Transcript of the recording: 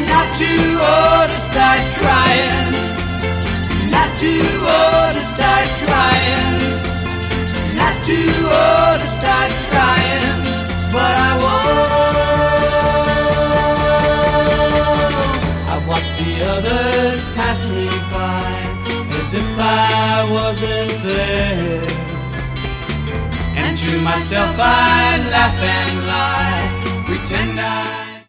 Not too old to start crying. Not too old to start crying. Not too old to start crying. But I won't. I watch the others pass me by as if I wasn't there. And to myself I laugh and lie, pretend I